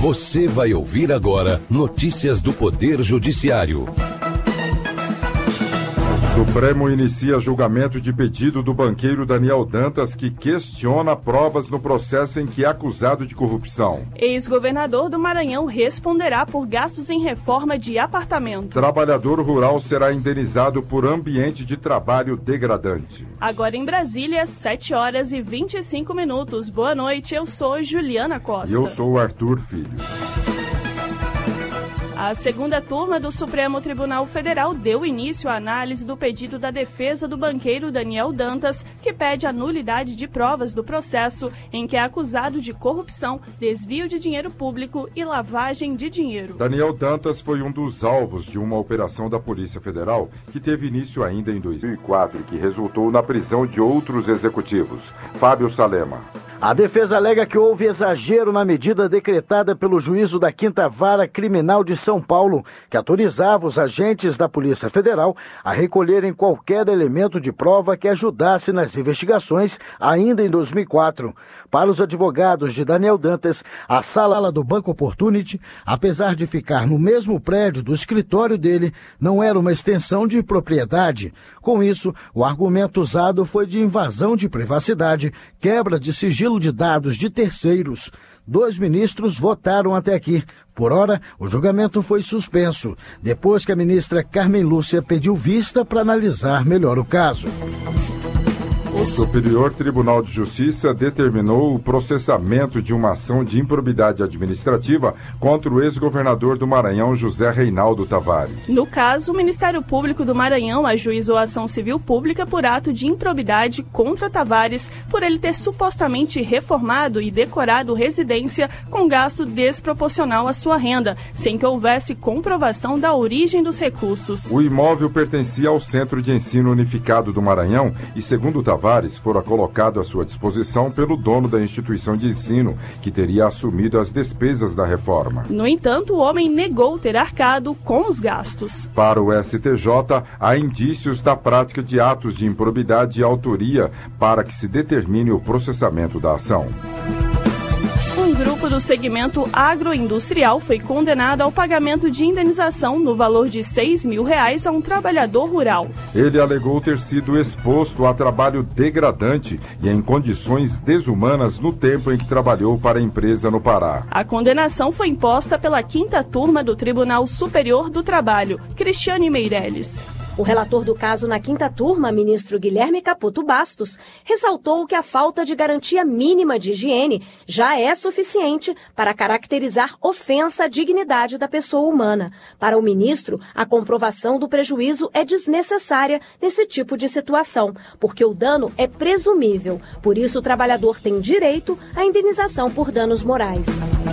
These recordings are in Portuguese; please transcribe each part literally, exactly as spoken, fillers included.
Você vai ouvir agora notícias do Poder Judiciário. Supremo inicia julgamento de pedido do banqueiro Daniel Dantas, que questiona provas no processo em que é acusado de corrupção. Ex-governador do Maranhão responderá por gastos em reforma de apartamento. Trabalhador rural será indenizado por ambiente de trabalho degradante. Agora em Brasília, sete horas e vinte e cinco minutos. Boa noite, eu sou Juliana Costa. E eu sou o Arthur Filho. A segunda turma do Supremo Tribunal Federal deu início à análise do pedido da defesa do banqueiro Daniel Dantas, que pede a nulidade de provas do processo em que é acusado de corrupção, desvio de dinheiro público e lavagem de dinheiro. Daniel Dantas foi um dos alvos de uma operação da Polícia Federal que teve início ainda em dois mil e quatro e que resultou na prisão de outros executivos. Fábio Salema. A defesa alega que houve exagero na medida decretada pelo juízo da Quinta Vara Criminal de São Paulo, que autorizava os agentes da Polícia Federal a recolherem qualquer elemento de prova que ajudasse nas investigações ainda em dois mil e quatro. Para os advogados de Daniel Dantas, a sala do Banco Opportunity, apesar de ficar no mesmo prédio do escritório dele, não era uma extensão de propriedade. Com isso, o argumento usado foi de invasão de privacidade, quebra de sigilo de dados de terceiros. Dois ministros votaram até aqui. Por hora, o julgamento foi suspenso, depois que a ministra Carmen Lúcia pediu vista para analisar melhor o caso. O Superior Tribunal de Justiça determinou o processamento de uma ação de improbidade administrativa contra o ex-governador do Maranhão, José Reinaldo Tavares. No caso, o Ministério Público do Maranhão ajuizou a ação civil pública por ato de improbidade contra Tavares por ele ter supostamente reformado e decorado residência com gasto desproporcional à sua renda, sem que houvesse comprovação da origem dos recursos. O imóvel pertencia ao Centro de Ensino Unificado do Maranhão e, segundo Tavares, fora colocado à sua disposição pelo dono da instituição de ensino, que teria assumido as despesas da reforma. No entanto, o homem negou ter arcado com os gastos. Para o S T J, há indícios da prática de atos de improbidade e autoria para que se determine o processamento da ação. Um grupo do segmento agroindustrial foi condenado ao pagamento de indenização no valor de seis mil reais a um trabalhador rural. Ele alegou ter sido exposto a trabalho degradante e em condições desumanas no tempo em que trabalhou para a empresa no Pará. A condenação foi imposta pela quinta turma do Tribunal Superior do Trabalho, Cristiane Meirelles. O relator do caso na quinta turma, ministro Guilherme Caputo Bastos, ressaltou que a falta de garantia mínima de higiene já é suficiente para caracterizar ofensa à dignidade da pessoa humana. Para o ministro, a comprovação do prejuízo é desnecessária nesse tipo de situação, porque o dano é presumível. Por isso, o trabalhador tem direito à indenização por danos morais.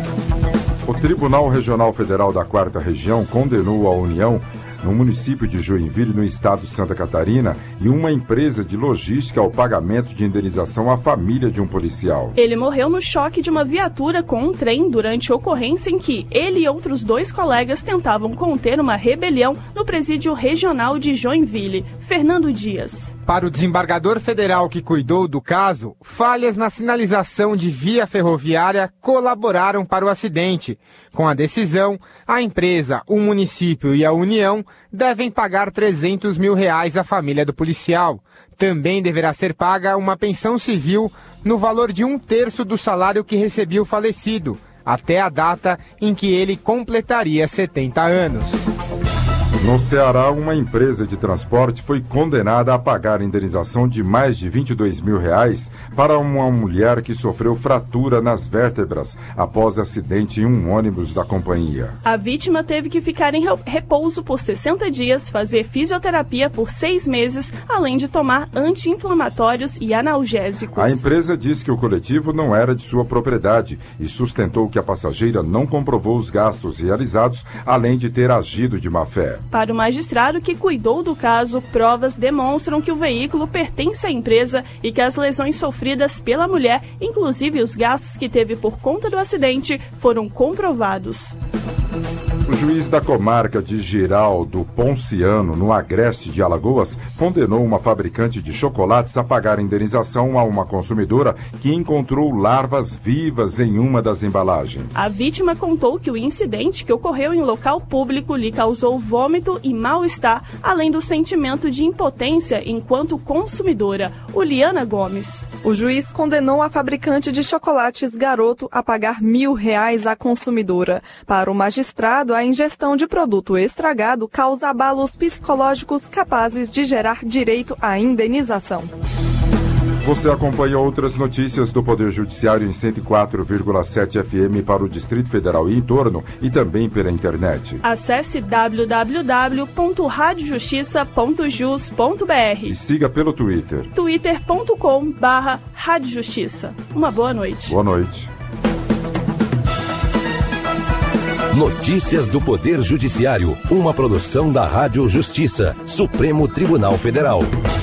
O Tribunal Regional Federal da Quarta Região condenou a União, no município de Joinville, no estado de Santa Catarina, e uma empresa de logística ao pagamento de indenização à família de um policial. Ele morreu no choque de uma viatura com um trem durante a ocorrência em que ele e outros dois colegas tentavam conter uma rebelião no presídio regional de Joinville. Fernando Dias. Para o desembargador federal que cuidou do caso, falhas na sinalização de via ferroviária colaboraram para o acidente. Com a decisão, a empresa, o município e a União devem pagar trezentos mil reais à família do policial. Também deverá ser paga uma pensão civil no valor de um terço do salário que recebia o falecido, até a data em que ele completaria setenta anos. No Ceará, uma empresa de transporte foi condenada a pagar indenização de mais de vinte e dois mil reais para uma mulher que sofreu fratura nas vértebras após acidente em um ônibus da companhia. A vítima teve que ficar em repouso por sessenta dias, fazer fisioterapia por seis meses, além de tomar anti-inflamatórios e analgésicos. A empresa diz que o coletivo não era de sua propriedade e sustentou que a passageira não comprovou os gastos realizados, além de ter agido de má fé. Para o magistrado que cuidou do caso, provas demonstram que o veículo pertence à empresa e que as lesões sofridas pela mulher, inclusive os gastos que teve por conta do acidente, foram comprovados. O juiz da comarca de Giral do Ponciano, no Agreste de Alagoas, condenou uma fabricante de chocolates a pagar indenização a uma consumidora que encontrou larvas vivas em uma das embalagens. A vítima contou que o incidente que ocorreu em local público lhe causou vômito e mal-estar, além do sentimento de impotência enquanto consumidora. Uliana Gomes. O juiz condenou a fabricante de chocolates Garoto a pagar mil reais à consumidora. Para o magistrado, a ingestão de produto estragado causa abalos psicológicos capazes de gerar direito à indenização. Você acompanha outras notícias do Poder Judiciário em cento e quatro vírgula sete F M para o Distrito Federal e em torno e também pela internet. Acesse w w w ponto rádio justiça ponto jus ponto b r e siga pelo Twitter. twitter ponto com barra rádio justiça. Uma boa noite. Boa noite. Notícias do Poder Judiciário, uma produção da Rádio Justiça, Supremo Tribunal Federal.